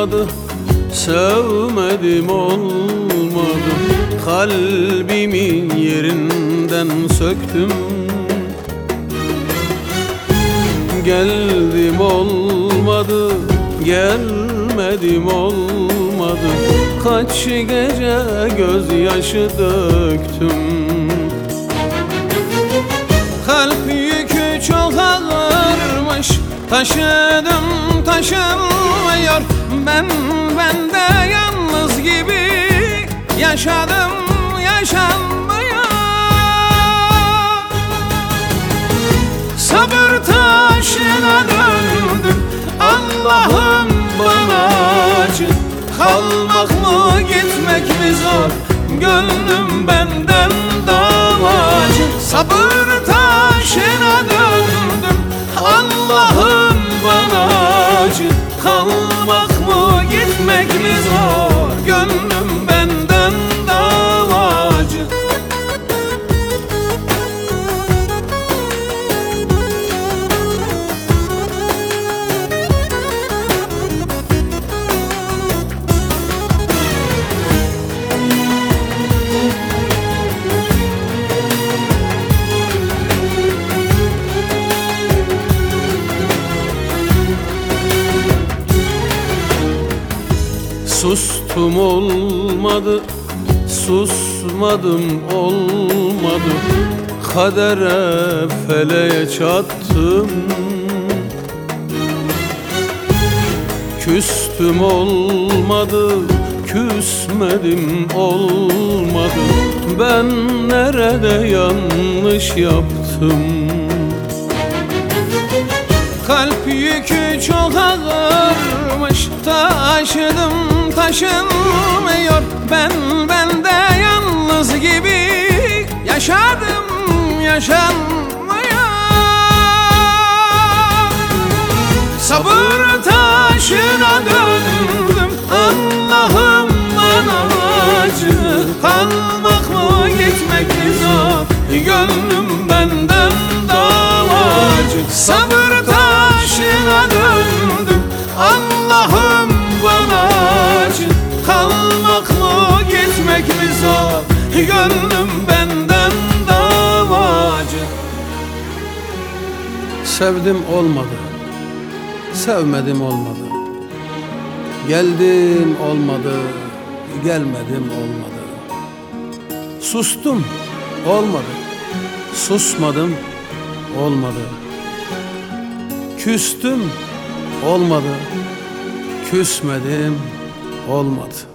olmadı, sevmedim olmadı. Kalbimin yerinden söktüm, geldim olmadı, gelmedim olmadı. Kaç gece gözyaşı döktüm. Kalp yükü çok ağırmış, taşıdım taşınmıyor. Ben de yalnız gibi yaşadım, yaşanmıyor. Sabır taşına döndüm, Allah'ım bana acı. Kalmak mı gitmek mi zor, gönlüm benden davacı. Sabır taşına döndüm, Allah'ım bana acı. Kalmak mı gitmek mi zor, gönlüm benden davacı. Sustum olmadı, susmadım olmadı. Kadere feleğe çattım. Küstüm olmadı, küsmedim olmadı. Ben nerede yanlış yaptım? Kalp yükü çok ağırmış, taşıdım taşınmıyor. Ben de yalnız gibi yaşadım, yaşanmıyor. Sabır taşına döndüm, Allah'ım bana acı. Kalmak mı gitmek mi zor, gönlüm benden davacı. Sabır taşına döndüm, Allah'ım bana acı. Kalmak mı gitmek mi zor, gönlüm benden davacı. Sevdim olmadı, sevmedim olmadı. Geldim olmadı, gelmedim olmadı. Sustum olmadı, susmadım olmadı. Küstüm olmadı, küsmedim olmadı.